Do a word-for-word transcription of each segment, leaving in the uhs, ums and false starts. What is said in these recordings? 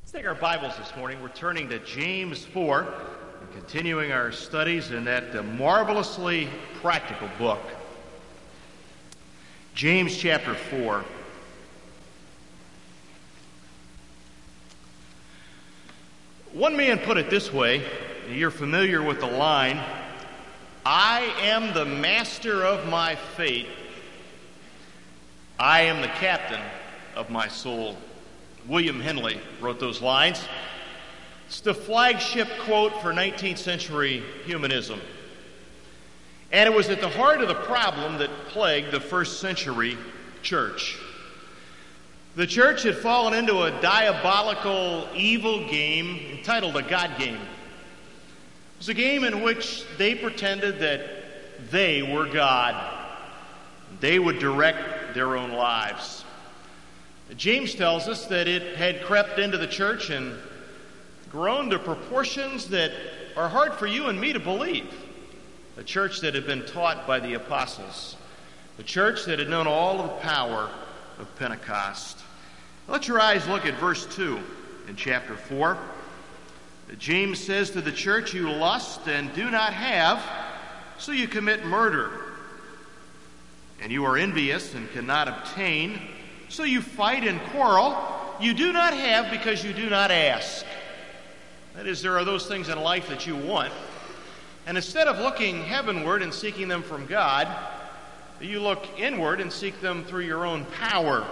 Let's take our Bibles this morning. We're turning to James four and continuing our studies in that uh, marvelously practical book. James chapter four. One man put it this way, you're familiar with the line, "I am the master of my fate. I am the captain of my soul." William Henley wrote those lines. It's the flagship quote for nineteenth century humanism. And it was at the heart of the problem that plagued the first century church. The church had fallen into a diabolical, evil game entitled a God game. It was a game in which they pretended that they were God. They would direct their own lives. James tells us that it had crept into the church and grown to proportions that are hard for you and me to believe. A church that had been taught by the apostles. A church that had known all of the power of Pentecost. Let your eyes look at verse two in chapter four. James says to the church, "You lust and do not have, so you commit murder. And you are envious and cannot obtain, so you fight and quarrel. You do not have because you do not ask." That is, there are those things in life that you want, and instead of looking heavenward and seeking them from God, you look inward and seek them through your own power.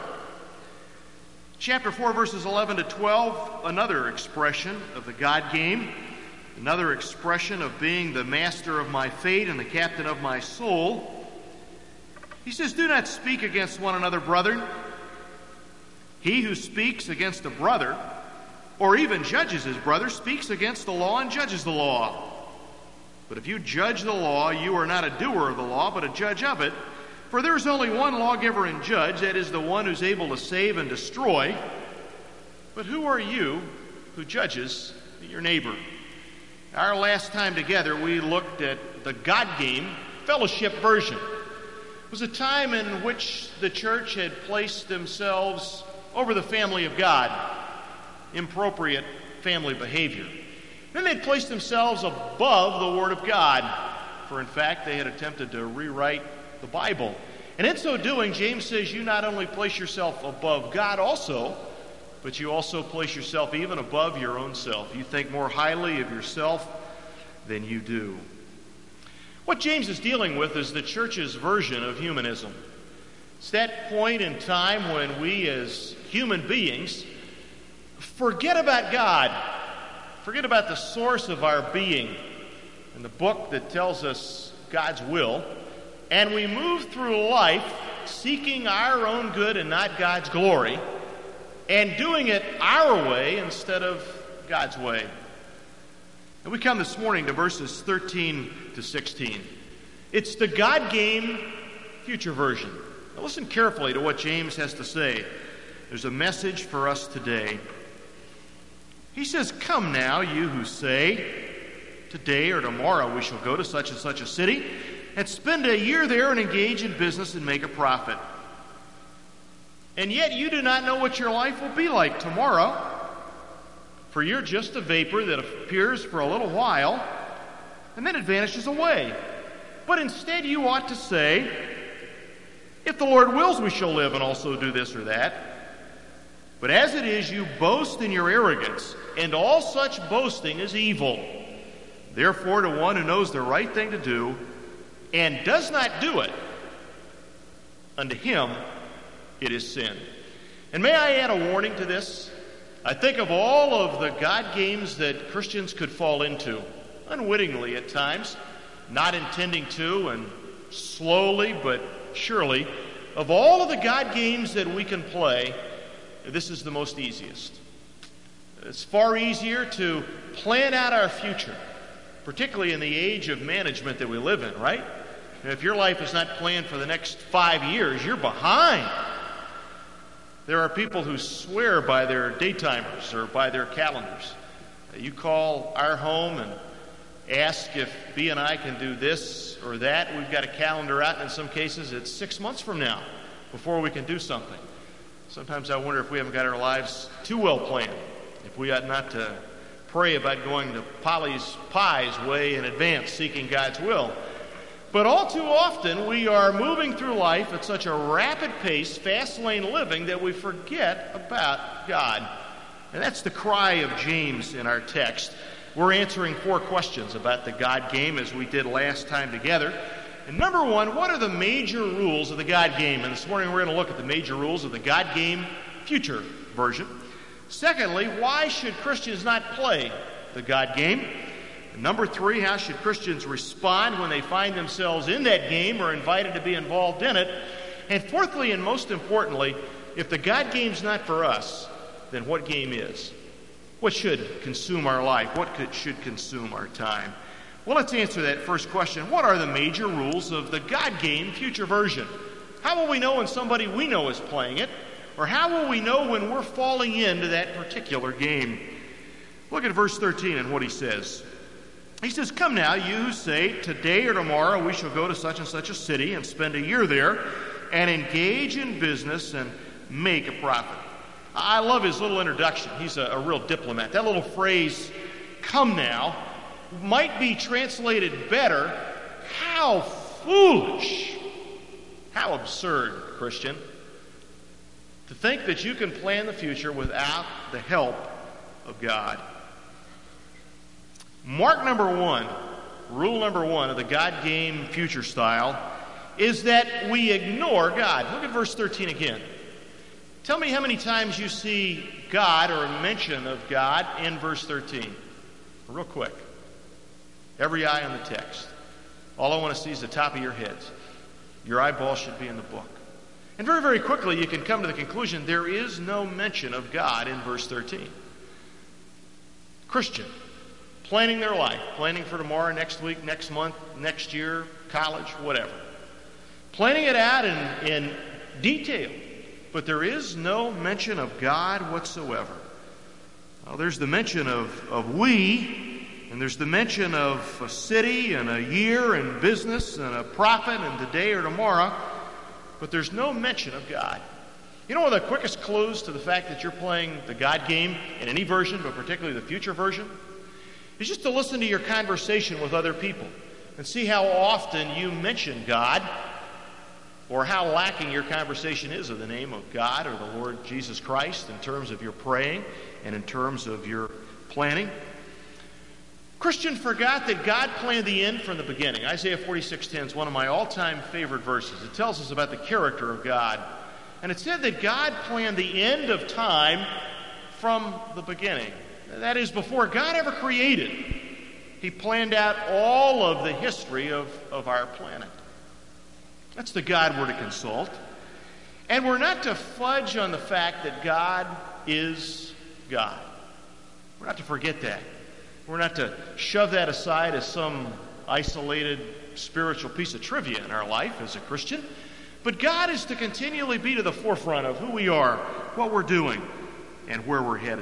Chapter four, verses eleven to twelve, another expression of the God game, another expression of being the master of my fate and the captain of my soul. He says, "Do not speak against one another, brethren. He who speaks against a brother, or even judges his brother, speaks against the law and judges the law. But if you judge the law, you are not a doer of the law, but a judge of it. For there is only one lawgiver and judge, that is the one who's able to save and destroy. But who are you who judges your neighbor?" Our last time together, we looked at the God game fellowship version. It was a time in which the church had placed themselves over the family of God, inappropriate family behavior. Then they'd placed themselves above the Word of God, for in fact they had attempted to rewrite the Bible. And in so doing, James says you not only place yourself above God also, but you also place yourself even above your own self. You think more highly of yourself than you do. What James is dealing with is the church's version of humanism. It's that point in time when we as human beings forget about God, forget about the source of our being and the book that tells us God's will, and we move through life seeking our own good and not God's glory, and doing it our way instead of God's way. And we come this morning to verses thirteen to sixteen. It's the God game future version. Now listen carefully to what James has to say. There's a message for us today. He says, "Come now, you who say, today or tomorrow we shall go to such and such a city and spend a year there and engage in business and make a profit. And yet you do not know what your life will be like tomorrow, for you're just a vapor that appears for a little while and then it vanishes away. But instead you ought to say, if the Lord wills, we shall live and also do this or that. But as it is, you boast in your arrogance, and all such boasting is evil. Therefore, to one who knows the right thing to do and does not do it, unto him it is sin." And may I add a warning to this? I think of all of the God games that Christians could fall into, unwittingly at times, not intending to, and slowly but surely, of all of the God games that we can play, this is the most easiest. It's far easier to plan out our future, particularly in the age of management that we live in, right? If your life is not planned for the next five years, you're behind. There are people who swear by their daytimers or by their calendars. You call our home and ask if B and I can do this or that. We've got a calendar out, and in some cases it's six months from now before we can do something. Sometimes I wonder if we haven't got our lives too well planned. if we ought not to pray about going to Polly's Pie's way in advance, seeking God's will. But all too often, we are moving through life at such a rapid pace, fast lane living, that we forget about God. And that's the cry of James in our text. We're answering four questions about the God game as we did last time together. And number one, what are the major rules of the God game? And this morning we're going to look at the major rules of the God game future version. Secondly, why should Christians not play the God game? And number three, how should Christians respond when they find themselves in that game or invited to be involved in it? And fourthly, and most importantly, if the God game's not for us, then what game is? What should consume our life? What could, should consume our time? Well, let's answer that first question. What are the major rules of the God game future version? How will we know when somebody we know is playing it? Or how will we know when we're falling into that particular game? Look at verse thirteen and what he says. He says, "Come now, you who say, today or tomorrow we shall go to such and such a city and spend a year there and engage in business and make a profit." I love his little introduction. He's a, a real diplomat. That little phrase, "come now," might be translated better, "how foolish, how absurd, Christian, to think that you can plan the future without the help of God." Mark number one, rule number one of the God game future style, is that we ignore God. Look at verse thirteen again. Tell me how many times you see God or a mention of God in verse thirteen. Real quick. Every eye on the text. All I want to see is the top of your heads. Your eyeball should be in the book. And very, very quickly you can come to the conclusion there is no mention of God in verse thirteen. Christian, planning their life, planning for tomorrow, next week, next month, next year, college, whatever. Planning it out in, in detail. But there is no mention of God whatsoever. Well, there's the mention of, of we, and there's the mention of a city and a year and business and a profit and today or tomorrow, but there's no mention of God. You know one of the quickest clues to the fact that you're playing the God game in any version, but particularly the future version, is just to listen to your conversation with other people and see how often you mention God, or how lacking your conversation is of the name of God or the Lord Jesus Christ in terms of your praying and in terms of your planning. Christian forgot that God planned the end from the beginning. Isaiah forty-six ten is one of my all-time favorite verses. It tells us about the character of God. And it said that God planned the end of time from the beginning. That is, before God ever created, He planned out all of the history of, of our planet. That's the God we're to consult. And we're not to fudge on the fact that God is God. We're not to forget that. We're not to shove that aside as some isolated spiritual piece of trivia in our life as a Christian. But God is to continually be to the forefront of who we are, what we're doing, and where we're headed.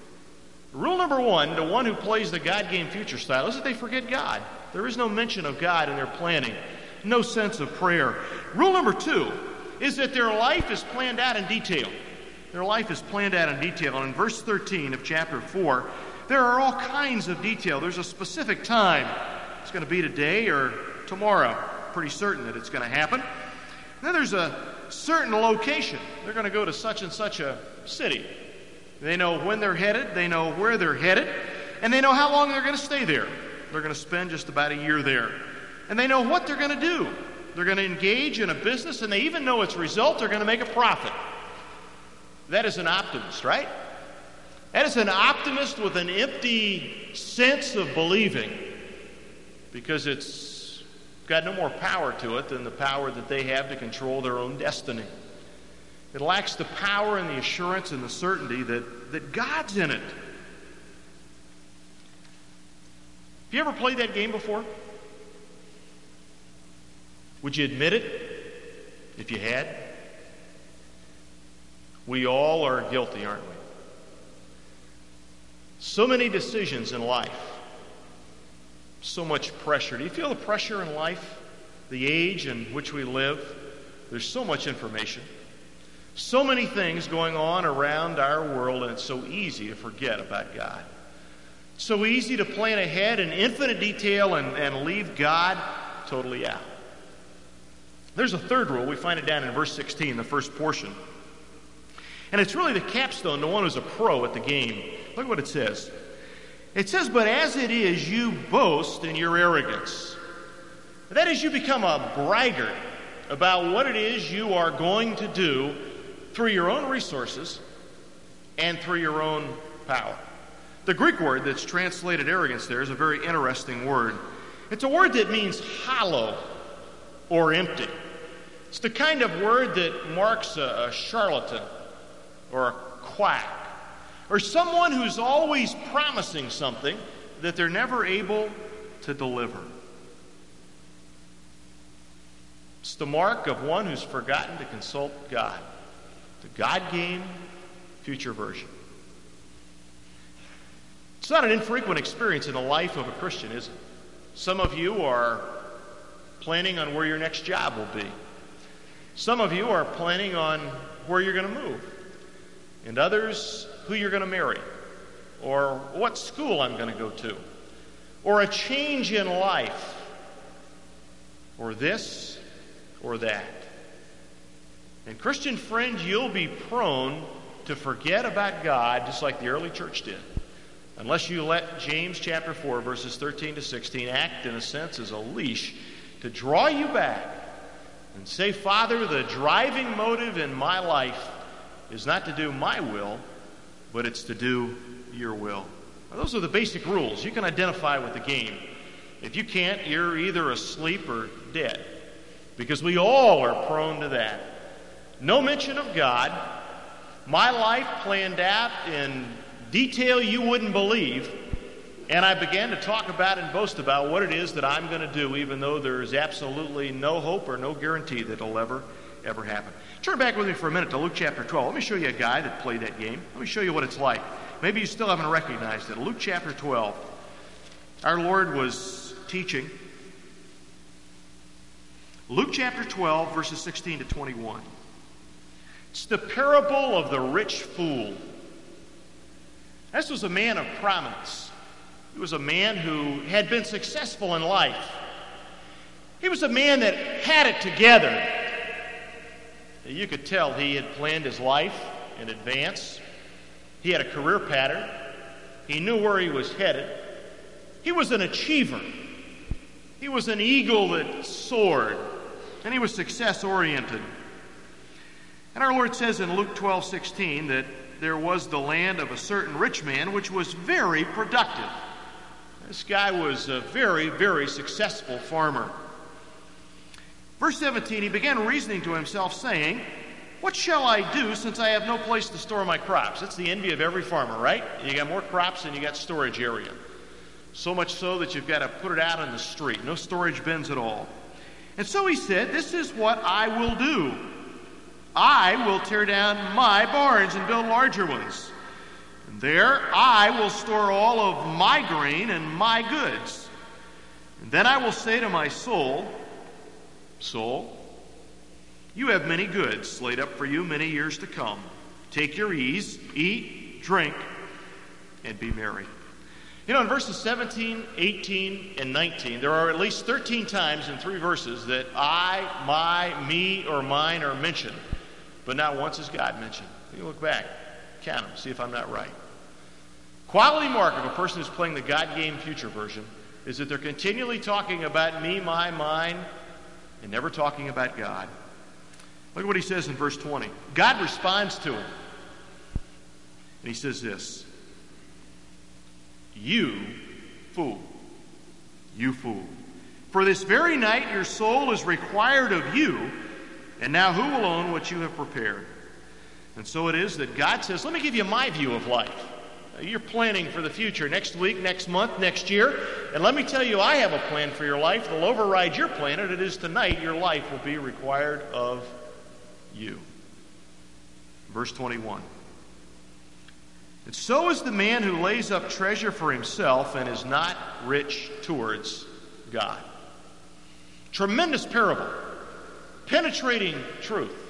Rule number one, the one who plays the God game future style, is that they forget God. There is no mention of God in their planning. No sense of prayer. Rule number two is that their life is planned out in detail. Their life is planned out in detail. And in verse thirteen of chapter four, there are all kinds of detail. There's a specific time. It's going to be today or tomorrow. Pretty certain that it's going to happen. And then there's a certain location. They're going to go to such and such a city. They know when they're headed. They know where they're headed. And they know how long they're going to stay there. They're going to spend just about a year there. And they know what they're going to do. They're going to engage in a business, and they even know its result. They're going to make a profit. That is an optimist, right? That is an optimist with an empty sense of believing, because it's got no more power to it than the power that they have to control their own destiny. It lacks the power and the assurance and the certainty that, that God's in it. Have you ever played that game before? Would you admit it if you had? We all are guilty, aren't we? So many decisions in life. So much pressure. Do you feel the pressure in life? The age in which we live? There's so much information. So many things going on around our world, and it's so easy to forget about God. So easy to plan ahead in infinite detail and, and leave God totally out. There's a third rule. We find it down in verse sixteen, the first portion. And it's really the capstone to one who's a pro at the game. Look what it says. It says, but as it is, you boast in your arrogance. That is, you become a braggart about what it is you are going to do through your own resources and through your own power. The Greek word that's translated arrogance there is a very interesting word. It's a word that means hollow or empty. It's the kind of word that marks a, a charlatan or a quack or someone who's always promising something that they're never able to deliver. It's the mark of one who's forgotten to consult God. The God game future version. It's not an infrequent experience in the life of a Christian, is it? Some of you are planning on where your next job will be. Some of you are planning on where you're going to move. And others, who you're going to marry. Or what school I'm going to go to. Or a change in life. Or this or that. And Christian friend, you'll be prone to forget about God just like the early church did. Unless you let James chapter four, verses thirteen to sixteen act in a sense as a leash to draw you back and say, Father, the driving motive in my life is not to do my will, but it's to do your will. Now, those are the basic rules. You can identify with the game. If you can't, you're either asleep or dead. Because we all are prone to that. No mention of God. My life planned out in detail you wouldn't believe. And I began to talk about and boast about what it is that I'm going to do, even though there is absolutely no hope or no guarantee that it'll ever, ever happen. Turn back with me for a minute to Luke chapter twelve. Let me show you a guy that played that game. Let me show you what it's like. Maybe you still haven't recognized it. Luke chapter twelve. Our Lord was teaching. Luke chapter twelve, verses sixteen to twenty-one. It's the parable of the rich fool. This was a man of prominence. He was a man who had been successful in life. He was a man that had it together. You could tell he had planned his life in advance. He had a career pattern. He knew where he was headed. He was an achiever. He was an eagle that soared. And he was success-oriented. And our Lord says in Luke twelve sixteen that there was the land of a certain rich man which was very productive. This guy was a very, very successful farmer. Verse seventeen, he began reasoning to himself, saying, what shall I do since I have no place to store my crops? That's the envy of every farmer, right? You got more crops than you got storage area. So much so that you've got to put it out on the street. No storage bins at all. And so he said, this is what I will do. I will tear down my barns and build larger ones. And there I will store all of my grain and my goods. And then I will say to my soul, soul, you have many goods laid up for you many years to come. Take your ease, eat, drink, and be merry. You know, in verses seventeen, eighteen, and nineteen, there are at least thirteen times in three verses that I, my, me, or mine are mentioned. But not once is God mentioned. You look back, count them, see if I'm not right. Quality mark of a person who's playing the God game future version is that they're continually talking about me, my, mine, and never talking about God. Look at what he says in verse twenty. God responds to him. And he says this. You fool. You fool. For this very night your soul is required of you, and now who will own what you have prepared? And so it is that God says, let me give you my view of life. You're planning for the future, next week, next month, next year. And let me tell you, I have a plan for your life. It'll override your plan, and it is tonight your life will be required of you. Verse twenty-one. And so is the man who lays up treasure for himself and is not rich towards God. Tremendous parable. Penetrating truth.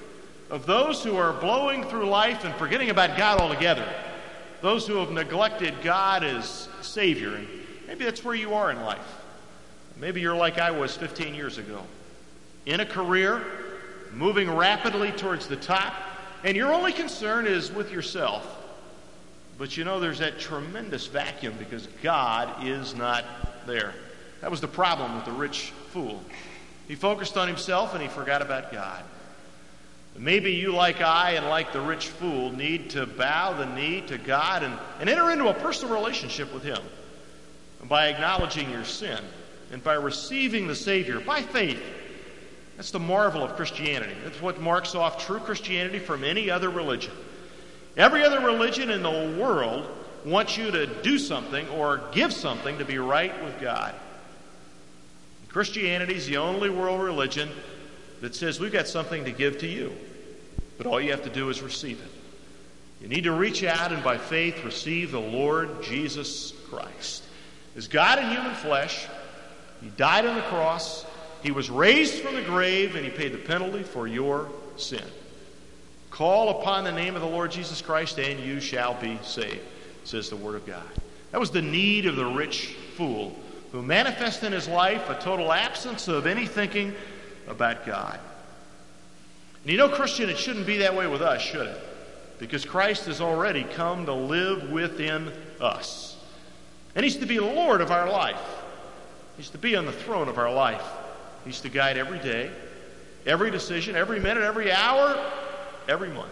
of those who are blowing through life and forgetting about God altogether, those who have neglected God as Savior. And maybe that's where you are in life. Maybe you're like I was fifteen years ago, in a career, moving rapidly towards the top, and your only concern is with yourself. But you know there's that tremendous vacuum because God is not there. That was the problem with the rich fool. He focused on himself and he forgot about God. Maybe you, like I and like the rich fool, need to bow the knee to God and, and enter into a personal relationship with Him by acknowledging your sin and by receiving the Savior by faith. That's the marvel of Christianity. That's what marks off true Christianity from any other religion. Every other religion in the world wants you to do something or give something to be right with God. Christianity is the only world religion that says we've got something to give to you, but all you have to do is receive it. You need to reach out and by faith receive the Lord Jesus Christ. As God in human flesh, He died on the cross, He was raised from the grave, and He paid the penalty for your sin. Call upon the name of the Lord Jesus Christ and you shall be saved, says the Word of God. That was the need of the rich fool who manifested in his life a total absence of any thinking about God. And you know, Christian, it shouldn't be that way with us, should it? Because Christ has already come to live within us. And He's to be Lord of our life. He's to be on the throne of our life. He's to guide every day, every decision, every minute, every hour, every month.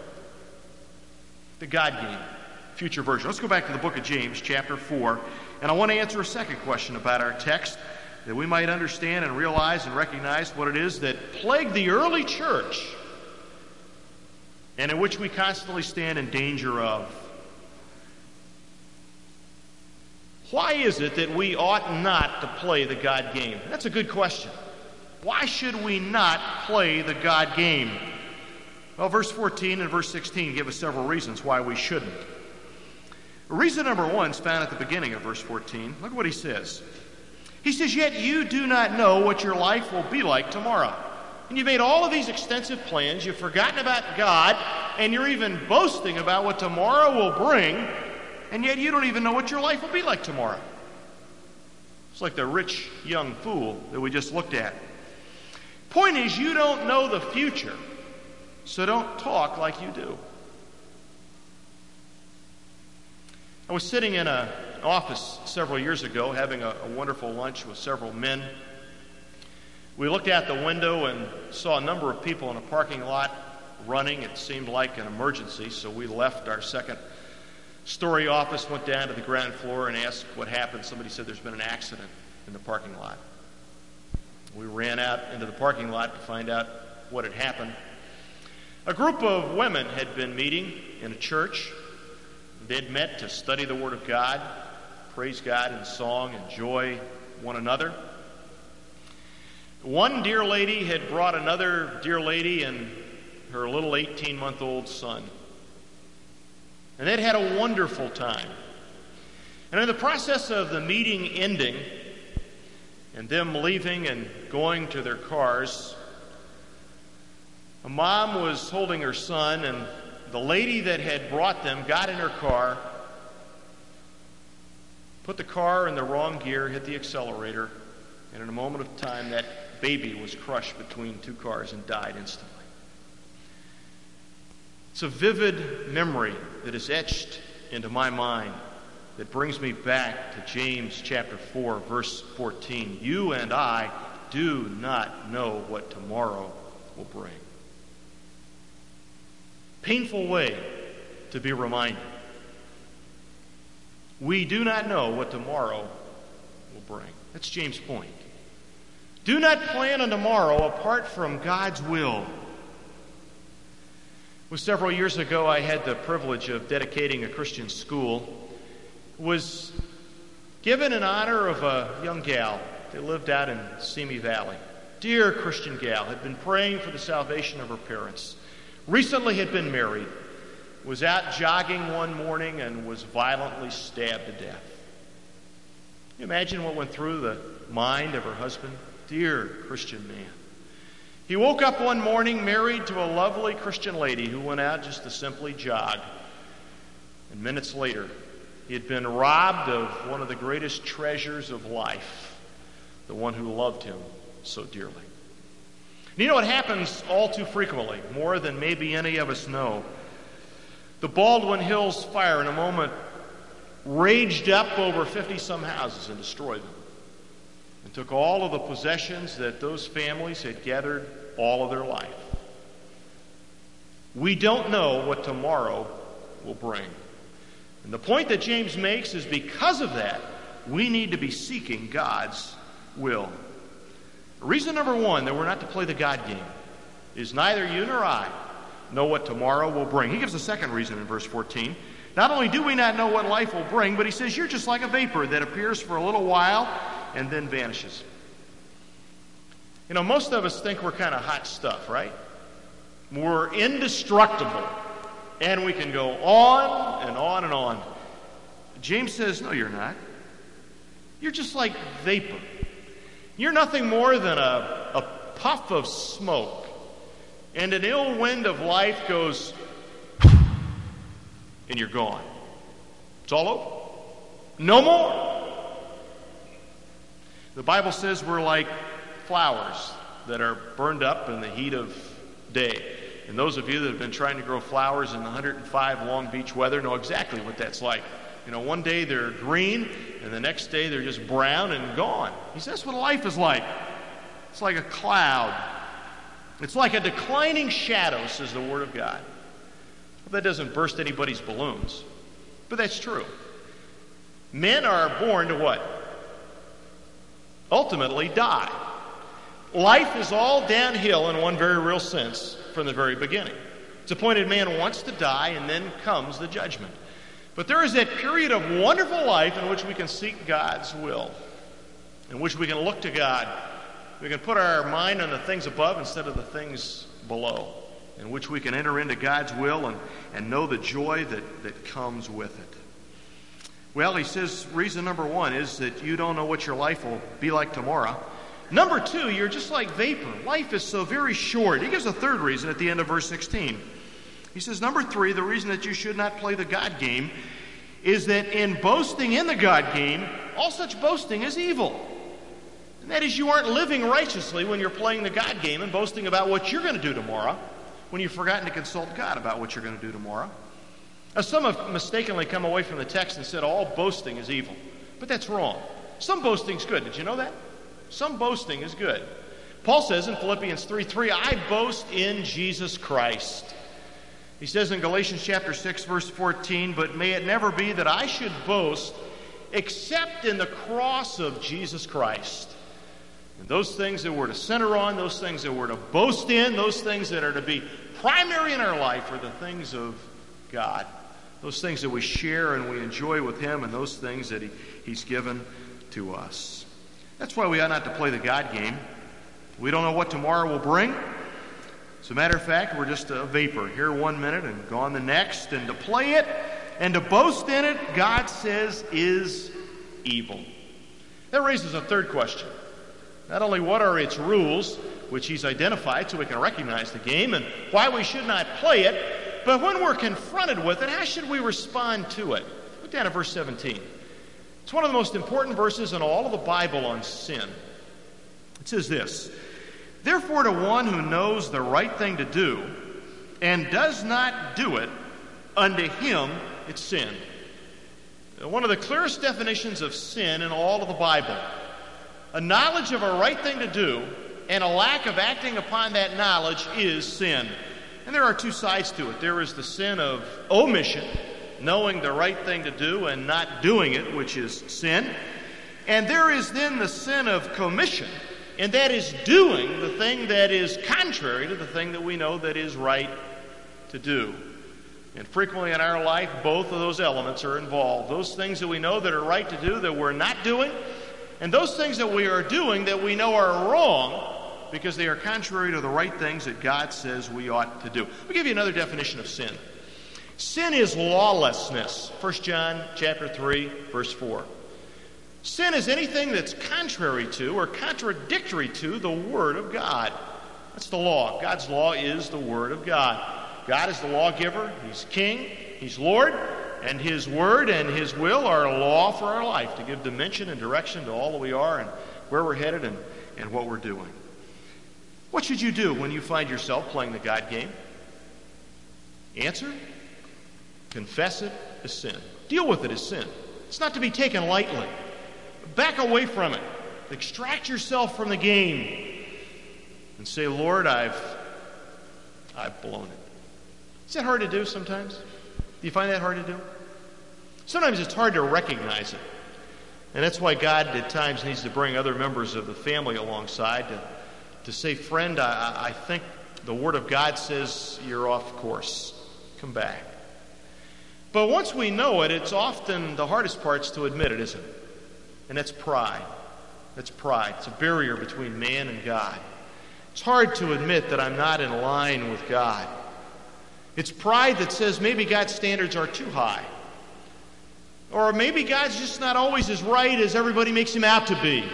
The God game, future version. Let's go back to the book of James, chapter four. And I want to answer a second question about our text, that we might understand and realize and recognize what it is that plagued the early church and in which we constantly stand in danger of. Why is it that we ought not to play the God game? That's a good question. Why should we not play the God game? Well, verse fourteen and verse sixteen give us several reasons why we shouldn't. Reason number one is found at the beginning of verse fourteen. Look at what he says. He says, yet you do not know what your life will be like tomorrow. And you've made all of these extensive plans, you've forgotten about God, and you're even boasting about what tomorrow will bring, and yet you don't even know what your life will be like tomorrow. It's like the rich young fool that we just looked at. Point is, you don't know the future, so don't talk like you do. I was sitting in an office several years ago having a, a wonderful lunch with several men. We looked out the window and saw a number of people in a parking lot running. It seemed like an emergency, so we left our second story office, went down to the ground floor and asked what happened. Somebody said there's been an accident in the parking lot. We ran out into the parking lot to find out what had happened. A group of women had been meeting in a church. They'd met to study the Word of God, praise God in song, enjoy one another. One dear lady had brought another dear lady and her little eighteen-month-old son. And they'd had a wonderful time. And in the process of the meeting ending and them leaving and going to their cars, a mom was holding her son, and the lady that had brought them got in her car, put the car in the wrong gear, hit the accelerator, and in a moment of time that baby was crushed between two cars and died instantly. It's a vivid memory that is etched into my mind that brings me back to James chapter four, verse fourteen. You and I do not know what tomorrow will bring. Painful way to be reminded. We do not know what tomorrow will bring. That's James' point. Do not plan on tomorrow apart from God's will. Well, several years ago, I had the privilege of dedicating a Christian school. It was given in honor of a young gal that lived out in Simi Valley. Dear Christian gal, had been praying for the salvation of her parents. Recently had been married. Was out jogging one morning and was violently stabbed to death. Can you imagine what went through the mind of her husband? Dear Christian man. He woke up one morning married to a lovely Christian lady who went out just to simply jog. And minutes later, he had been robbed of one of the greatest treasures of life, the one who loved him so dearly. And you know what happens all too frequently, more than maybe any of us know? The Baldwin Hills fire in a moment raged up over fifty-some houses and destroyed them, and took all of the possessions that those families had gathered all of their life. We don't know what tomorrow will bring. And the point that James makes is because of that, we need to be seeking God's will. Reason number one that we're not to play the God game is neither you nor I know what tomorrow will bring. He gives a second reason in verse fourteen. Not only do we not know what life will bring, but he says you're just like a vapor that appears for a little while and then vanishes. You know, most of us think we're kind of hot stuff, right? We're indestructible, and we can go on and on and on. James says, no, you're not. You're just like vapor. You're nothing more than a, a puff of smoke. And an ill wind of life goes, and you're gone. It's all over. No more. The Bible says we're like flowers that are burned up in the heat of day. And those of you that have been trying to grow flowers in the one hundred five Long Beach weather know exactly what that's like. You know, one day they're green, and the next day they're just brown and gone. He says that's what life is like. It's like a cloud. It's like a declining shadow, says the Word of God. Well, that doesn't burst anybody's balloons, but that's true. Men are born to what? Ultimately die. Life is all downhill in one very real sense from the very beginning. It's appointed man wants to die, and then comes the judgment. But there is that period of wonderful life in which we can seek God's will, in which we can look to God. We can put our mind on the things above instead of the things below, in which we can enter into God's will and, and know the joy that, that comes with it. Well, he says reason number one is that you don't know what your life will be like tomorrow. Number two, you're just like vapor. Life is so very short. He gives a third reason at the end of verse sixteen. He says, number three, the reason that you should not play the God game is that in boasting in the God game, all such boasting is evil. And that is, you aren't living righteously when you're playing the God game and boasting about what you're going to do tomorrow, when you've forgotten to consult God about what you're going to do tomorrow. Now, some have mistakenly come away from the text and said all boasting is evil. But that's wrong. Some boasting's good. Did you know that? Some boasting is good. Paul says in Philippians three three, I boast in Jesus Christ. He says in Galatians chapter six, verse fourteen, but may it never be that I should boast except in the cross of Jesus Christ. And those things that we're to center on, those things that we're to boast in, those things that are to be primary in our life are the things of God. Those things that we share and we enjoy with Him, and those things that he, He's given to us. That's why we ought not to play the God game. We don't know what tomorrow will bring. As a matter of fact, we're just a vapor, here one minute and gone the next. And to play it and to boast in it, God says, is evil. That raises a third question. Not only what are its rules, which he's identified so we can recognize the game, and why we should not play it, but when we're confronted with it, how should we respond to it? Look down at verse seventeen. It's one of the most important verses in all of the Bible on sin. It says this, therefore to one who knows the right thing to do and does not do it, unto him it's sin. One of the clearest definitions of sin in all of the Bible. A knowledge of a right thing to do and a lack of acting upon that knowledge is sin. And there are two sides to it. There is the sin of omission, knowing the right thing to do and not doing it, which is sin. And there is then the sin of commission, and that is doing the thing that is contrary to the thing that we know that is right to do. And frequently in our life, both of those elements are involved. Those things that we know that are right to do that we're not doing, and those things that we are doing that we know are wrong because they are contrary to the right things that God says we ought to do. I'll give you another definition of sin. Sin is lawlessness. First John chapter three, verse four. Sin is anything that's contrary to or contradictory to the Word of God. That's the law. God's law is the Word of God. God is the lawgiver. He's King. He's Lord. And His Word and His will are a law for our life to give dimension and direction to all that we are and where we're headed and, and what we're doing. What should you do when you find yourself playing the God game? Answer: confess it as sin. Deal with it as sin. It's not to be taken lightly. Back away from it. Extract yourself from the game and say, Lord, I've I've blown it. Is that hard to do sometimes? Do you find that hard to do? Sometimes it's hard to recognize it. And that's why God at times needs to bring other members of the family alongside to, to say, friend, I, I think the Word of God says you're off course. Come back. But once we know it, it's often the hardest part's to admit it, isn't it? And that's pride. That's pride. It's a barrier between man and God. It's hard to admit that I'm not in line with God. It's pride that says maybe God's standards are too high. Or maybe God's just not always as right as everybody makes Him out to be.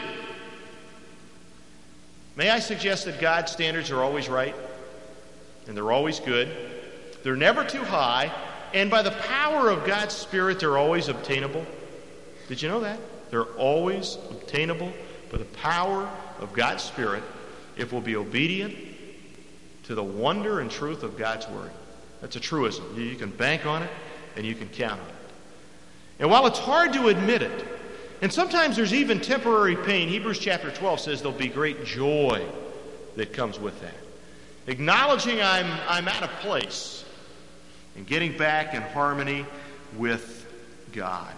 May I suggest that God's standards are always right, and they're always good. They're never too high, and by the power of God's Spirit, they're always obtainable. Did you know that? They're always obtainable by the power of God's Spirit if we'll be obedient to the wonder and truth of God's Word. That's a truism. You can bank on it, and you can count on it. And while it's hard to admit it, and sometimes there's even temporary pain, Hebrews chapter twelve says there'll be great joy that comes with that. Acknowledging I'm, I'm out of place and getting back in harmony with God.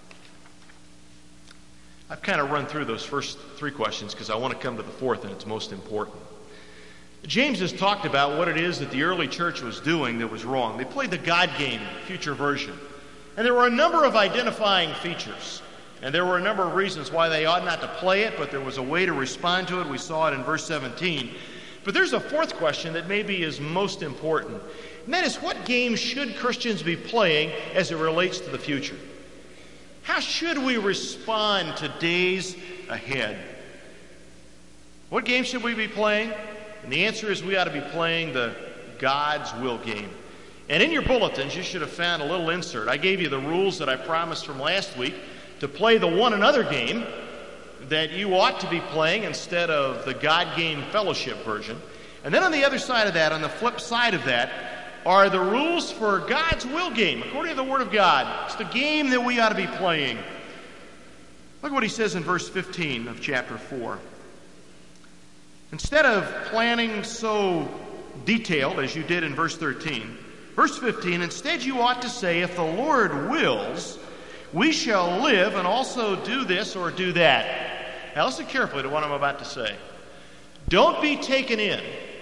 I've kind of run through those first three questions because I want to come to the fourth, and it's most important. James has talked about what it is that the early church was doing that was wrong. They played the God game, future version. And there were a number of identifying features. And there were a number of reasons why they ought not to play it, but there was a way to respond to it. We saw it in verse seventeen. But there's a fourth question that maybe is most important. And that is, what game should Christians be playing as it relates to the future? How should we respond to days ahead? What game should we be playing? And the answer is we ought to be playing the God's will game. And in your bulletins, you should have found a little insert. I gave you the rules that I promised from last week to play the one another game that you ought to be playing instead of the God game fellowship version. And then on the other side of that, on the flip side of that, are the rules for God's will game, according to the Word of God. It's the game that we ought to be playing. Look what he says in verse fifteen of chapter four. Instead of planning so detailed as you did in verse thirteen, verse fifteen, instead you ought to say, if the Lord wills, we shall live and also do this or do that. Now listen carefully to what I'm about to say. Don't be taken in.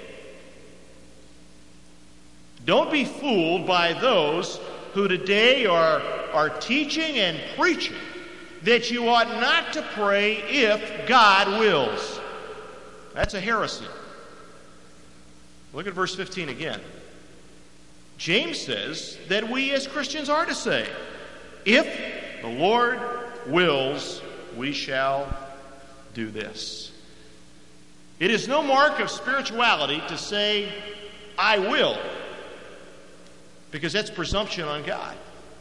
Don't be fooled by those who today are, are teaching and preaching that you ought not to pray if God wills. That's a heresy. Look at verse fifteen again. James says that we as Christians are to say, if the Lord wills, we shall do this. It is no mark of spirituality to say, I will, because that's presumption on God.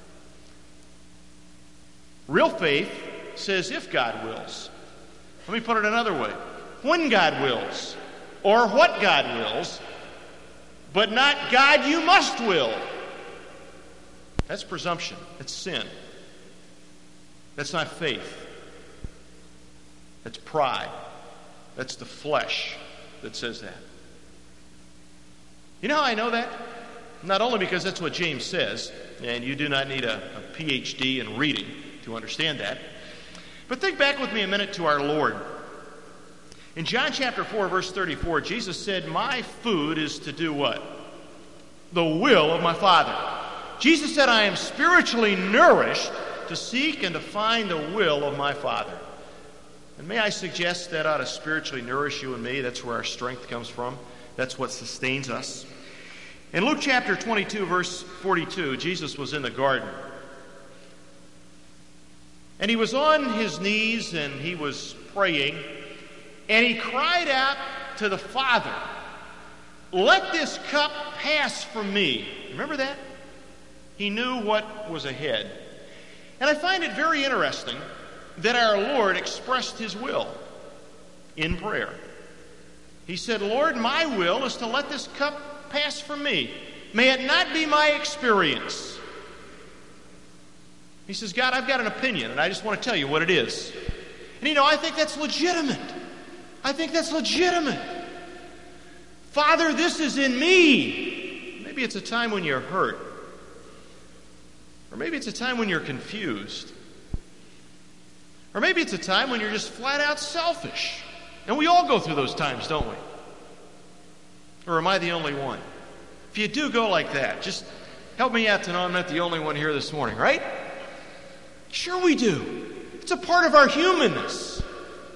Real faith says if God wills. Let me put it another way. When God wills, or what God wills, but not God you must will. That's presumption. That's sin. That's not faith. That's pride. That's the flesh that says that. You know how I know that? Not only because that's what James says, and you do not need a, a P H D in reading to understand that, but think back with me a minute to our Lord. In John chapter four, verse thirty-four, Jesus said, my food is to do what? The will of my Father. Jesus said, I am spiritually nourished to seek and to find the will of my Father. And may I suggest that ought to spiritually nourish you and me. That's where our strength comes from. That's what sustains us. In Luke chapter twenty-two, verse forty-two, Jesus was in the garden. And he was on his knees and he was praying. And he cried out to the Father. let this cup pass from me. Remember that? He knew what was ahead. And I find it very interesting that our Lord expressed his will in prayer. He said, Lord, my will is to let this cup pass from me. May it not be my experience. He says, God, I've got an opinion, and I just want to tell you what it is. And you know, I think that's legitimate. I think that's legitimate. Father, this is in me. Maybe it's a time when you're hurt. Or maybe it's a time when you're confused. Or maybe it's a time when you're just flat out selfish. And we all go through those times, don't we? Or am I the only one? If you do go like that, just help me out to know I'm not the only one here this morning, right? Sure we do. It's a part of our humanness.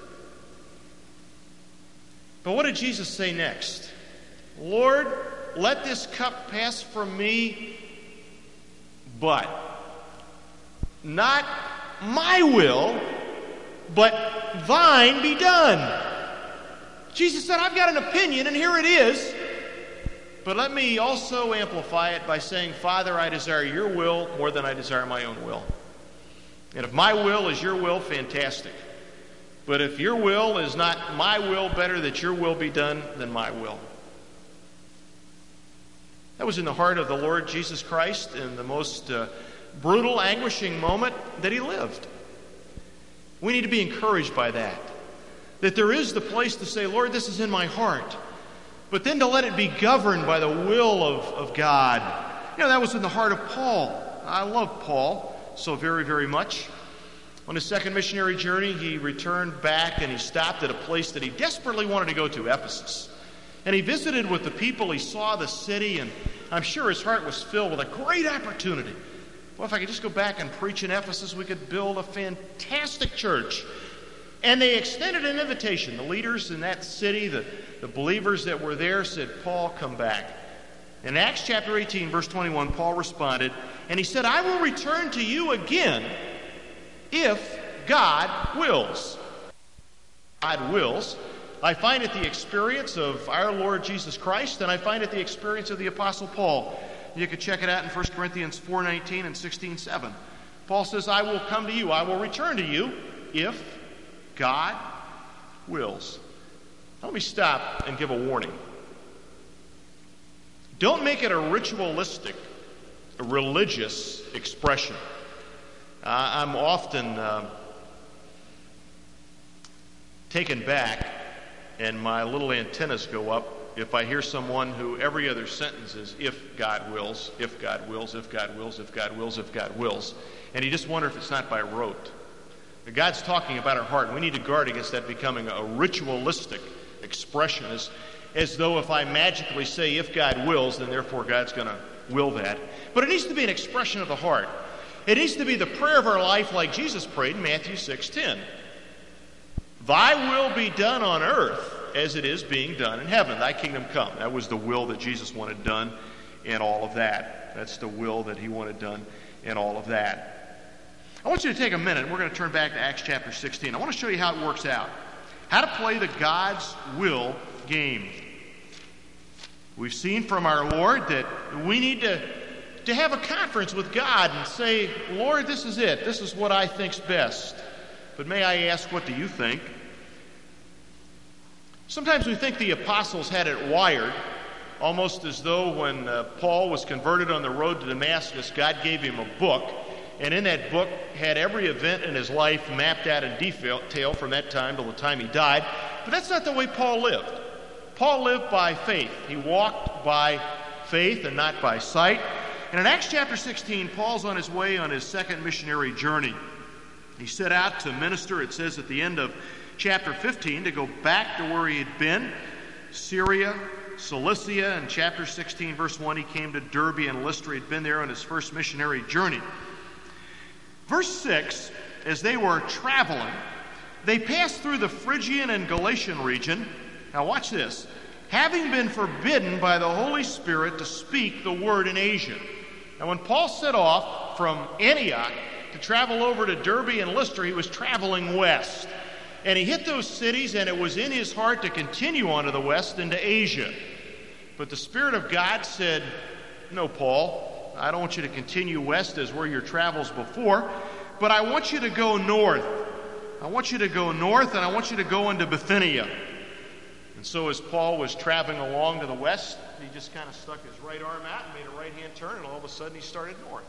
But what did Jesus say next? Lord, let this cup pass from me, but not my will, but thine be done. Jesus said, I've got an opinion, and here it is. But let me also amplify it by saying, Father, I desire your will more than I desire my own will. And if my will is your will, fantastic. But if your will is not my will, better that your will be done than my will. That was in the heart of the Lord Jesus Christ in the most uh, brutal, anguishing moment that he lived. We need to be encouraged by that. That there is the place to say, Lord, this is in my heart. But then to let it be governed by the will of, of God. You know, that was in the heart of Paul. I love Paul so very, very much. On his second missionary journey, he returned back and he stopped at a place that he desperately wanted to go to, Ephesus. And he visited with the people, he saw the city, and I'm sure his heart was filled with a great opportunity. Well, if I could just go back and preach in Ephesus, we could build a fantastic church. And they extended an invitation. The leaders in that city, the, the believers that were there said, Paul, come back. In Acts chapter eighteen, verse twenty-one, Paul responded, and he said, I will return to you again if God wills. God wills. I find it the experience of our Lord Jesus Christ, and I find it the experience of the Apostle Paul. You can check it out in First Corinthians four nineteen and sixteen seven. Paul says, I will come to you, I will return to you, if God wills. Now let me stop and give a warning. Don't make it a ritualistic, a religious expression. Uh, I'm often uh, taken back, and my little antennas go up if I hear someone who every other sentence is, if God wills, if God wills, if God wills, if God wills, if God wills. And you just wonder if it's not by rote. But God's talking about our heart, and we need to guard against that becoming a ritualistic expression, as, as though if I magically say, if God wills, then therefore God's going to will that. But it needs to be an expression of the heart. It needs to be the prayer of our life like Jesus prayed in Matthew six ten. Thy will be done on earth as it is being done in heaven. Thy kingdom come. That was the will that Jesus wanted done in all of that. That's the will that he wanted done in all of that. I want you to take a minute, and we're going to turn back to Acts chapter sixteen. I want to show you how it works out. How to play the God's will game. We've seen from our Lord that we need to, to have a conference with God and say, Lord, this is it. This is what I think's best. But may I ask, what do you think? Sometimes we think the apostles had it wired, almost as though when uh, Paul was converted on the road to Damascus, God gave him a book, and in that book had every event in his life mapped out in detail from that time till the time he died. But that's not the way Paul lived. Paul lived by faith. He walked by faith and not by sight. And in Acts chapter sixteen, Paul's on his way on his second missionary journey. He set out to minister, it says at the end of chapter fifteen, to go back to where he had been, Syria, Cilicia. In chapter sixteen, verse one, he came to Derbe and Lystra. He'd been there on his first missionary journey. Verse six, as they were traveling, they passed through the Phrygian and Galatian region. Now watch this. Having been forbidden by the Holy Spirit to speak the word in Asia. Now when Paul set off from Antioch to travel over to Derbe and Lystra, he was traveling west. And he hit those cities, and it was in his heart to continue on to the west into Asia. But the Spirit of God said, no, Paul, I don't want you to continue west as were your travels before, but I want you to go north. I want you to go north, and I want you to go into Bithynia. And so as Paul was traveling along to the west, he just kind of stuck his right arm out and made a right-hand turn, and all of a sudden he started north.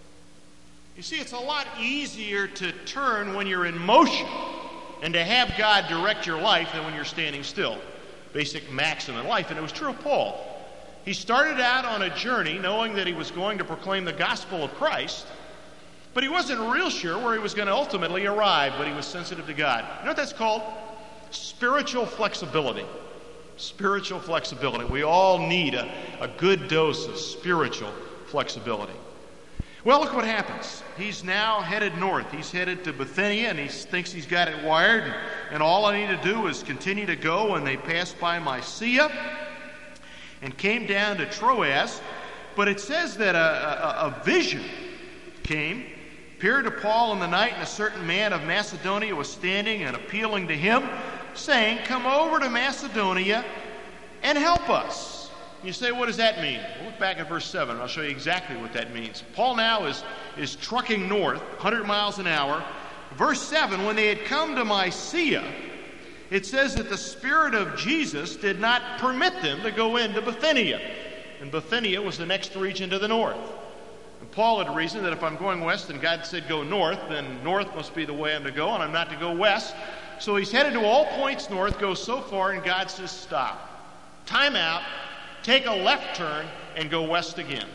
You see, it's a lot easier to turn when you're in motion and to have God direct your life than when you're standing still. Basic maxim in life, and it was true of Paul. He started out on a journey knowing that he was going to proclaim the gospel of Christ, but he wasn't real sure where he was going to ultimately arrive, but he was sensitive to God. You know what that's called? Spiritual flexibility. Spiritual flexibility. We all need a, a good dose of spiritual flexibility. Well, look what happens. He's now headed north. He's headed to Bithynia, and he thinks he's got it wired, and, and all I need to do is continue to go, and they passed by Mysia and came down to Troas. But it says that a, a, a vision came, appeared to Paul in the night, and a certain man of Macedonia was standing and appealing to him, saying, come over to Macedonia and help us. You say, what does that mean? We'll look back at verse seven, and I'll show you exactly what that means. Paul now is, is trucking north, one hundred miles an hour. Verse seven, when they had come to Mysia, it says that the Spirit of Jesus did not permit them to go into Bithynia. And Bithynia was the next region to the north. And Paul had reasoned that if I'm going west and God said go north, then north must be the way I'm to go, and I'm not to go west. So he's headed to all points north, goes so far, and God says, stop. Time out, take a left turn, and go west again.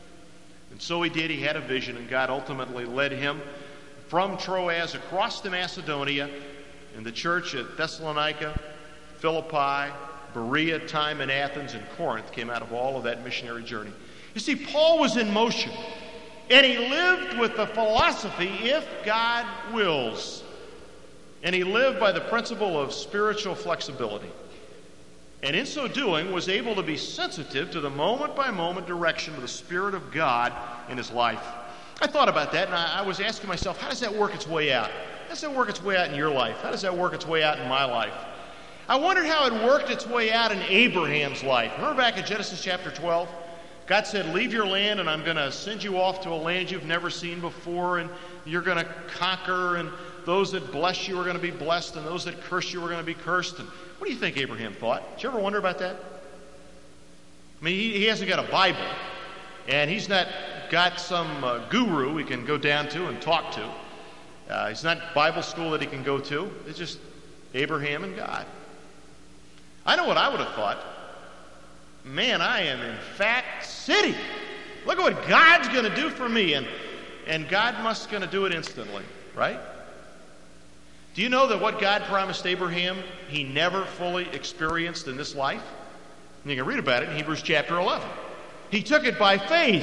And so he did. He had a vision, and God ultimately led him from Troas across to Macedonia, and the church at Thessalonica, Philippi, Berea, Time, and Athens, and Corinth came out of all of that missionary journey. You see, Paul was in motion, and he lived with the philosophy, if God wills. And he lived by the principle of spiritual flexibility. And in so doing, was able to be sensitive to the moment-by-moment direction of the Spirit of God in his life. I thought about that, and I, I was asking myself, how does that work its way out? How does that work its way out in your life? How does that work its way out in my life? I wondered how it worked its way out in Abraham's life. Remember back in Genesis chapter twelve? God said, leave your land, and I'm going to send you off to a land you've never seen before, and you're going to conquer, and those that bless you are going to be blessed, and those that curse you are going to be cursed. And what do you think Abraham thought? Did you ever wonder about that? I mean, he, he hasn't got a Bible, and he's not got some uh, guru he can go down to and talk to. Uh, he's not Bible school that he can go to. It's just Abraham and God. I know what I would have thought. Man, I am in Fact City. Look at what God's going to do for me. And, and God must going to do it instantly, right? Do you know that what God promised Abraham, he never fully experienced in this life? And you can read about it in Hebrews chapter eleven. He took it by faith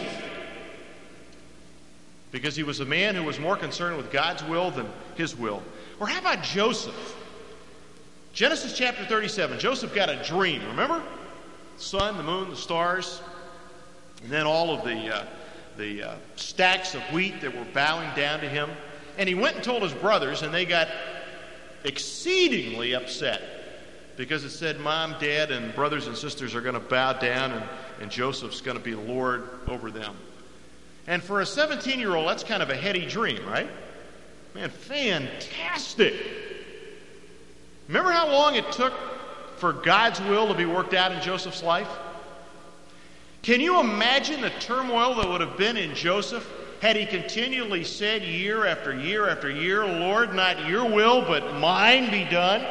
because he was a man who was more concerned with God's will than his will. Or how about Joseph? Genesis chapter thirty-seven. Joseph got a dream, remember? The sun, the moon, the stars, and then all of the, uh, the uh, stacks of wheat that were bowing down to him. And he went and told his brothers, and they got exceedingly upset because it said mom, dad, and brothers and sisters are going to bow down, and, and Joseph's going to be Lord over them. And for a seventeen-year-old, that's kind of a heady dream, right? Man, fantastic. Remember how long it took for God's will to be worked out in Joseph's life? Can you imagine the turmoil that would have been in Joseph had he continually said year after year after year, Lord, not your will, but mine be done?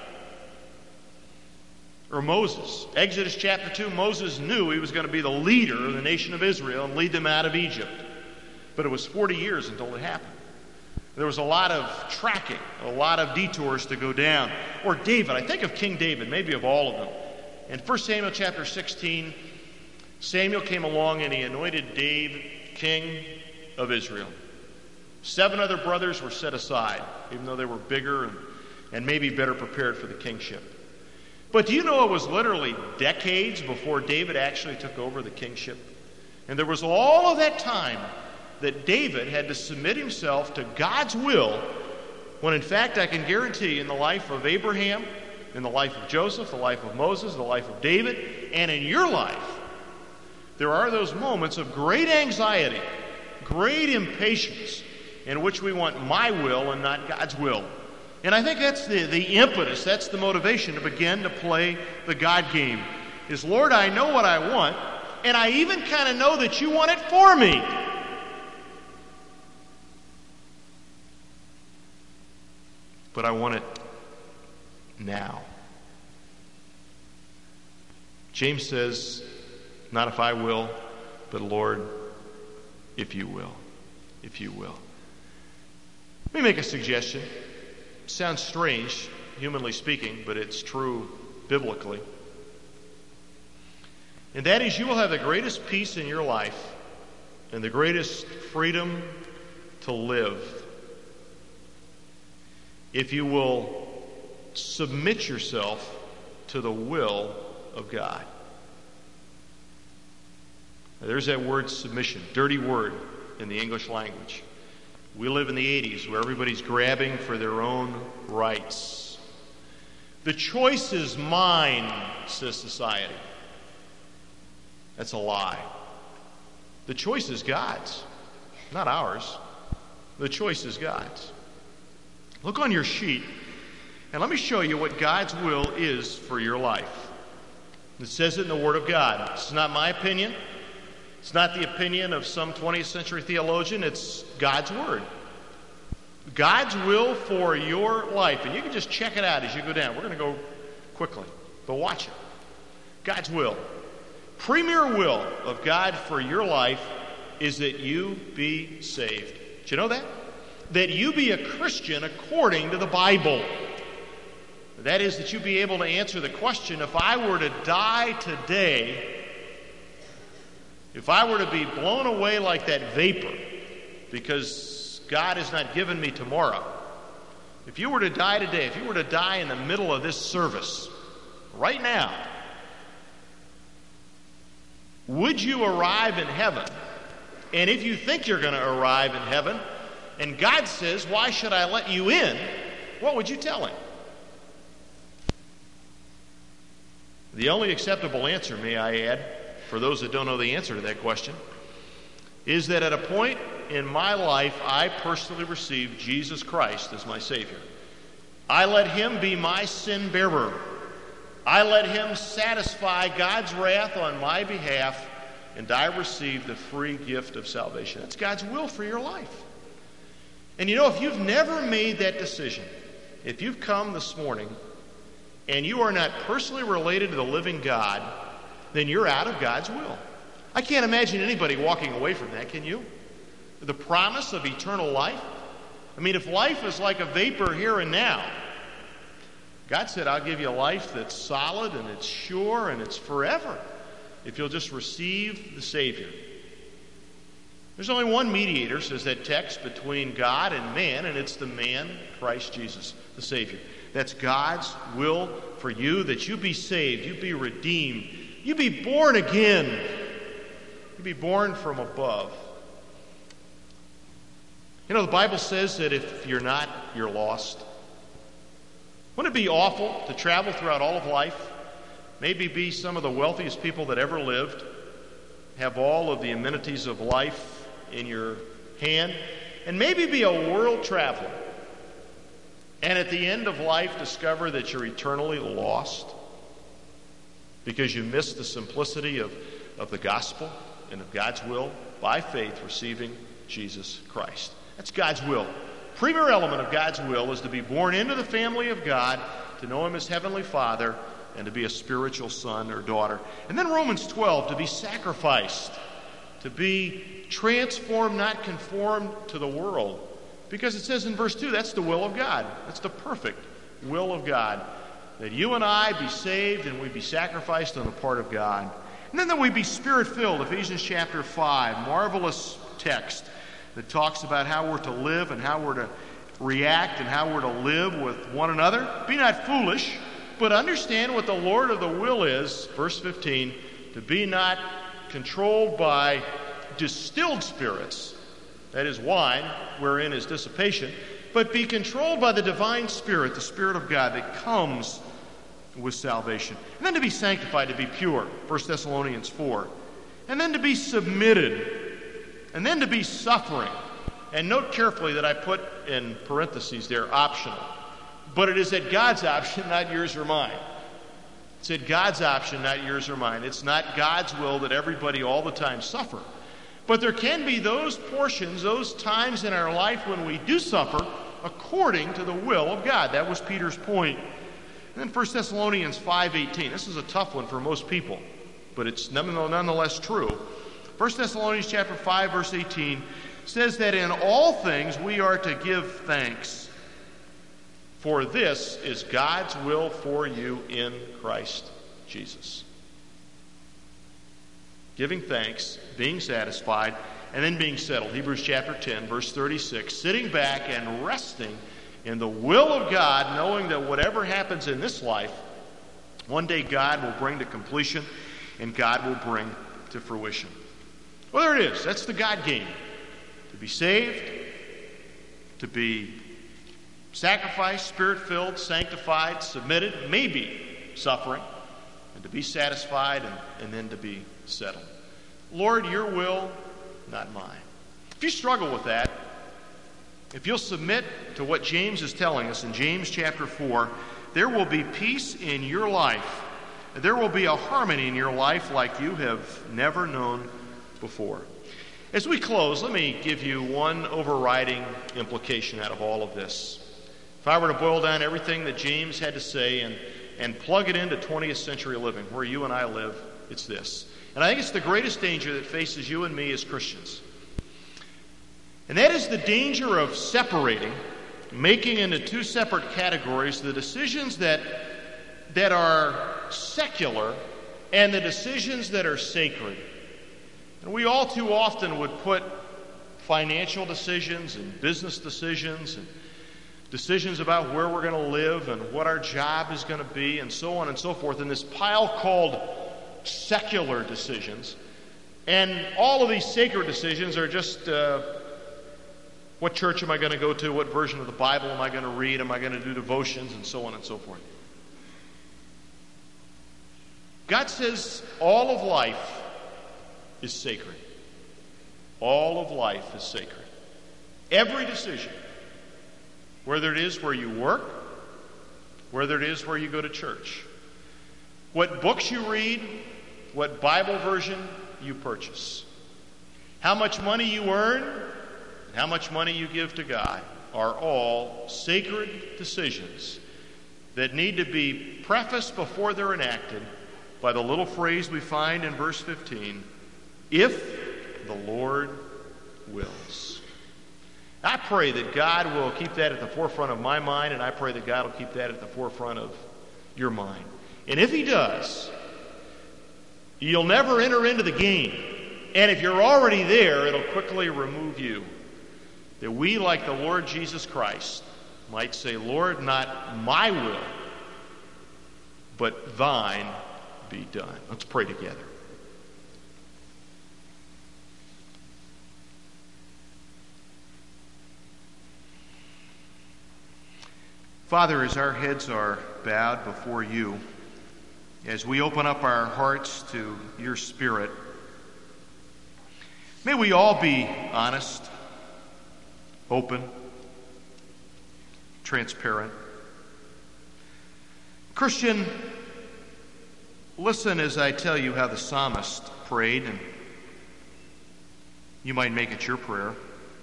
Or Moses. Exodus chapter two, Moses knew he was going to be the leader of the nation of Israel and lead them out of Egypt. But it was forty years until it happened. There was a lot of tracking, a lot of detours to go down. Or David, I think of King David, maybe of all of them. In First Samuel chapter sixteen, Samuel came along and he anointed David king of Israel. Seven other brothers were set aside, even though they were bigger and, and maybe better prepared for the kingship. But do you know it was literally decades before David actually took over the kingship? And there was all of that time that David had to submit himself to God's will, when in fact I can guarantee in the life of Abraham, in the life of Joseph, the life of Moses, the life of David, and in your life, there are those moments of great anxiety, great impatience, in which we want my will and not God's will. And I think that's the, the impetus, that's the motivation to begin to play the God game. Is, Lord, I know what I want, and I even kind of know that you want it for me. But I want it now. James says, not if I will, but Lord, if you will. If you will. Let me make a suggestion. It sounds strange, humanly speaking, but it's true biblically. And that is, you will have the greatest peace in your life and the greatest freedom to live if you will submit yourself to the will of God. Now, there's that word submission, dirty word in the English language. We live in the eighties where everybody's grabbing for their own rights. The choice is mine, says society. That's a lie. The choice is God's, not ours. The choice is God's. Look on your sheet, and let me show you what God's will is for your life. It says it in the Word of God. It's not my opinion. It's not the opinion of some twentieth century theologian. It's God's Word. God's will for your life. And you can just check it out as you go down. We're going to go quickly, but watch it. God's will. Premier will of God for your life is that you be saved. Did you know that? That you be a Christian according to the Bible. That is, that you be able to answer the question, if I were to die today, if I were to be blown away like that vapor, because God has not given me tomorrow, if you were to die today, if you were to die in the middle of this service, right now, would you arrive in heaven? And if you think you're going to arrive in heaven, and God says, why should I let you in? What would you tell him? The only acceptable answer, may I add, for those that don't know the answer to that question, is that at a point in my life, I personally received Jesus Christ as my Savior. I let him be my sin bearer. I let him satisfy God's wrath on my behalf, and I received the free gift of salvation. That's God's will for your life. And you know, if you've never made that decision, if you've come this morning and you are not personally related to the living God, then you're out of God's will. I can't imagine anybody walking away from that, can you? The promise of eternal life. I mean, if life is like a vapor here and now, God said, I'll give you a life that's solid and it's sure and it's forever if you'll just receive the Savior. There's only one mediator, says that text, between God and man, and it's the man, Christ Jesus, the Savior. That's God's will for you, that you be saved, you be redeemed, you be born again, you be born from above. You know, the Bible says that if you're not, you're lost. Wouldn't it be awful to travel throughout all of life, maybe be some of the wealthiest people that ever lived, have all of the amenities of life in your hand, and maybe be a world traveler, and at the end of life discover that you're eternally lost because you missed the simplicity of, of the gospel and of God's will by faith receiving Jesus Christ. That's God's will. Premier element of God's will is to be born into the family of God, to know him as Heavenly Father, and to be a spiritual son or daughter. And then Romans twelve, to be sacrificed, to be transformed, not conformed to the world. Because it says in verse two, that's the will of God. That's the perfect will of God. That you and I be saved and we be sacrificed on the part of God. And then that we be spirit-filled. Ephesians chapter five, marvelous text that talks about how we're to live and how we're to react and how we're to live with one another. Be not foolish, but understand what the Lord of the will is, verse fifteen, to be not controlled by distilled spirits, that is wine, wherein is dissipation, but be controlled by the divine Spirit, the Spirit of God that comes with salvation. And then to be sanctified, to be pure, First Thessalonians four. And then to be submitted. And then to be suffering. And note carefully that I put in parentheses there, optional. But it is at God's option, not yours or mine. It's at God's option, not yours or mine. It's not God's will that everybody all the time suffer. But there can be those portions, those times in our life when we do suffer according to the will of God. That was Peter's point. And then First Thessalonians five eighteen. This is a tough one for most people, but it's nonetheless true. First Thessalonians chapter five, verse eighteen says that in all things we are to give thanks, for this is God's will for you in Christ Jesus. Giving thanks, being satisfied, and then being settled. Hebrews chapter ten, verse thirty-six. Sitting back and resting in the will of God, knowing that whatever happens in this life, one day God will bring to completion and God will bring to fruition. Well, there it is. That's the God game. To be saved, to be sacrificed, spirit-filled, sanctified, submitted, maybe suffering, and to be satisfied, and, and then to be settled. Lord, your will, not mine. If you struggle with that, if you'll submit to what James is telling us in James chapter four, there will be peace in your life. There will be a harmony in your life like you have never known before. As we close, let me give you one overriding implication out of all of this. If I were to boil down everything that James had to say and, and plug it into twentieth century living, where you and I live, it's this. And I think it's the greatest danger that faces you and me as Christians. And that is the danger of separating, making into two separate categories, the decisions that, that are secular and the decisions that are sacred. And we all too often would put financial decisions and business decisions and decisions about where we're going to live and what our job is going to be and so on and so forth in this pile called secular decisions. And all of these sacred decisions are just uh, what church am I going to go to? What version of the Bible am I going to read? Am I going to do devotions? And so on and so forth. God says all of life is sacred. All of life is sacred. Every decision, whether it is where you work, whether it is where you go to church, what books you read, what Bible version you purchase, how much money you earn, and how much money you give to God, are all sacred decisions that need to be prefaced before they're enacted by the little phrase we find in verse fifteen, if the Lord wills. I pray that God will keep that at the forefront of my mind, and I pray that God will keep that at the forefront of your mind. And if he does, you'll never enter into the game. And if you're already there, it'll quickly remove you. That we, like the Lord Jesus Christ, might say, Lord, not my will, but thine be done. Let's pray together. Father, as our heads are bowed before you, as we open up our hearts to your Spirit, may we all be honest, open, transparent. Christian, listen as I tell you how the psalmist prayed, and you might make it your prayer.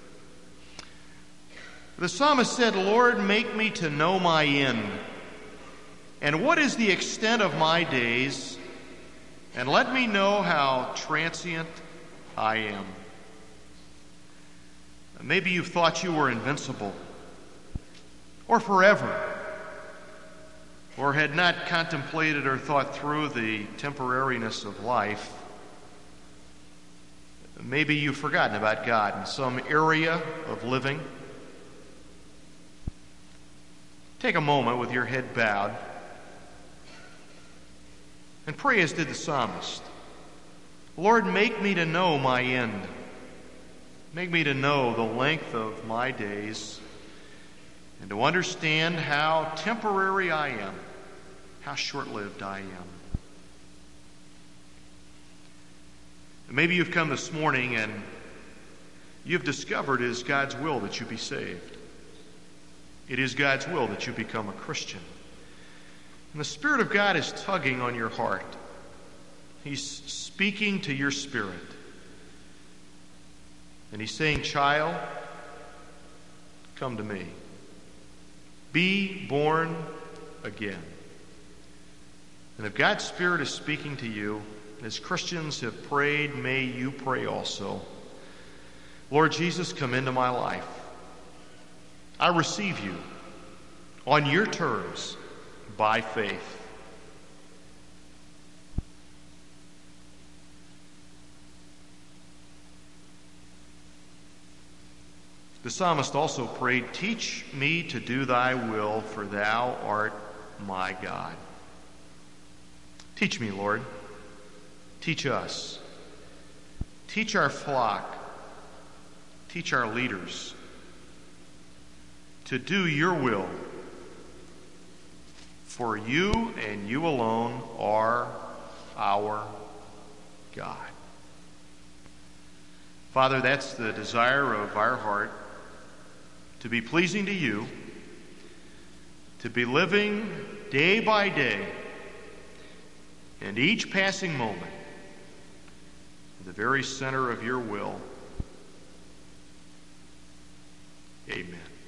The psalmist said, Lord, make me to know my end, and what is the extent of my days, and let me know how transient I am. Maybe you've thought you were invincible, or forever, or had not contemplated or thought through the temporariness of life. Maybe you've forgotten about God in some area of living. Take a moment with your head bowed and pray as did the psalmist. Lord, make me to know my end. Make me to know the length of my days and to understand how temporary I am how short-lived I am. And maybe you've come this morning and you've discovered it is God's will that you be saved. It is God's will that you become a Christian. And the Spirit of God is tugging on your heart. He's speaking to your spirit. And He's saying, child, come to me. Be born again. And if God's Spirit is speaking to you, as Christians have prayed, may you pray also. Lord Jesus, come into my life. I receive you on your terms by faith. The psalmist also prayed, teach me to do thy will, for thou art my God. Teach me, Lord. Teach us. Teach our flock. Teach our leaders to do your will. For you and you alone are our God. Father, that's the desire of our heart, to be pleasing to you, to be living day by day and each passing moment in the very center of your will. Amen.